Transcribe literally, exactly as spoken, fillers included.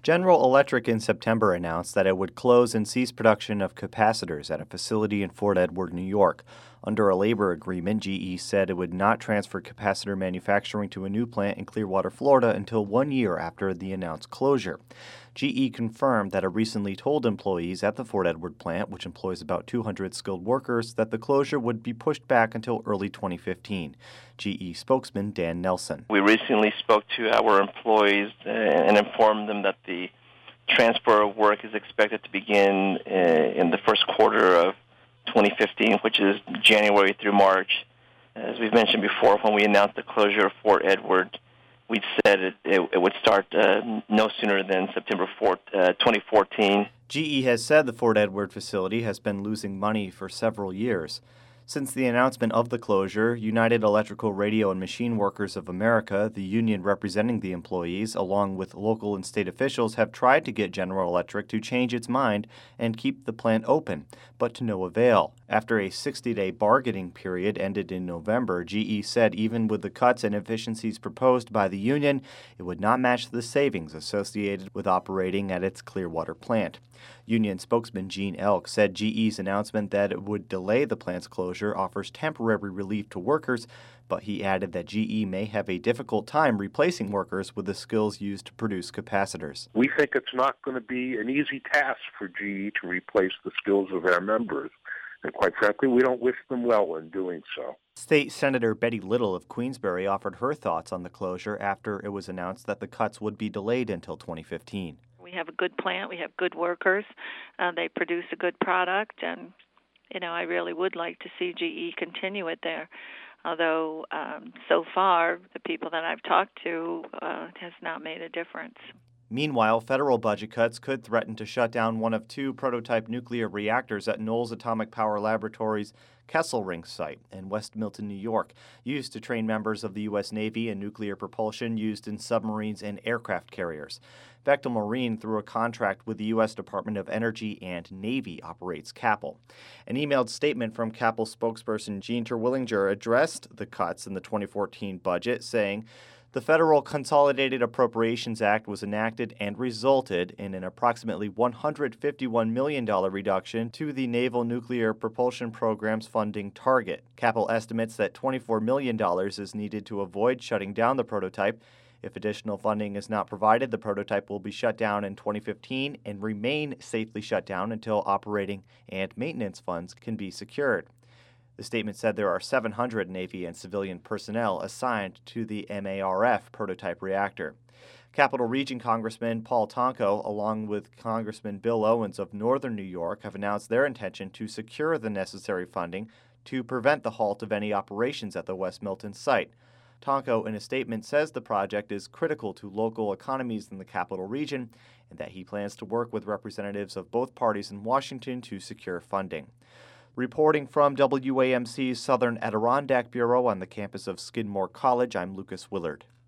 General Electric in September announced that it would close and cease production of capacitors at a facility in Fort Edward, New York. Under a labor agreement, G E said it would not transfer capacitor manufacturing to a new plant in Clearwater, Florida until one year after the announced closure. G E confirmed that it recently told employees at the Fort Edward plant, which employs about two hundred skilled workers, that the closure would be pushed back until early twenty fifteen. G E spokesman Dan Nelson. We recently spoke to our employees and informed them that the transfer of work is expected to begin in the first quarter of twenty fifteen, which is January through March. As we've mentioned before, when we announced the closure of Fort Edward, we said it, it, it would start uh, no sooner than September fourth, uh, twenty fourteen. G E has said the Fort Edward facility has been losing money for several years. Since the announcement of the closure, United Electrical Radio and Machine Workers of America, the union representing the employees, along with local and state officials, have tried to get General Electric to change its mind and keep the plant open, but to no avail. After a sixty-day bargaining period ended in November, G E said even with the cuts and efficiencies proposed by the union, it would not match the savings associated with operating at its Clearwater plant. Union spokesman Gene Elk said G E's announcement that it would delay the plant's closure offers temporary relief to workers, but he added that G E may have a difficult time replacing workers with the skills used to produce capacitors. We think it's not going to be an easy task for G E to replace the skills of our members, and quite frankly, we don't wish them well in doing so. State Senator Betty Little of Queensbury offered her thoughts on the closure after it was announced that the cuts would be delayed until twenty fifteen. We have a good plant. We have good workers. Uh, they produce a good product, and you know, I really would like to see G E continue it there. Although um, so far, the people that I've talked to uh, has not made a difference. Meanwhile, federal budget cuts could threaten to shut down one of two prototype nuclear reactors at Knowles Atomic Power Laboratories' Kesselring site in West Milton, New York, used to train members of the U S Navy in nuclear propulsion used in submarines and aircraft carriers. Bechtel Marine, through a contract with the U S Department of Energy and Navy, operates CAPL. An emailed statement from CAPL spokesperson Jean Terwilliger addressed the cuts in the twenty fourteen budget, saying, "The Federal Consolidated Appropriations Act was enacted and resulted in an approximately one hundred fifty-one million dollars reduction to the Naval Nuclear Propulsion Program's funding target. CAPL estimates that twenty-four million dollars is needed to avoid shutting down the prototype. If additional funding is not provided, the prototype will be shut down in twenty fifteen and remain safely shut down until operating and maintenance funds can be secured." The statement said there are seven hundred Navy and civilian personnel assigned to the M A R F prototype reactor. Capital Region Congressman Paul Tonko, along with Congressman Bill Owens of Northern New York, have announced their intention to secure the necessary funding to prevent the halt of any operations at the West Milton site. Tonko, in a statement, says the project is critical to local economies in the capital region and that he plans to work with representatives of both parties in Washington to secure funding. Reporting from W A M C's Southern Adirondack Bureau on the campus of Skidmore College, I'm Lucas Willard.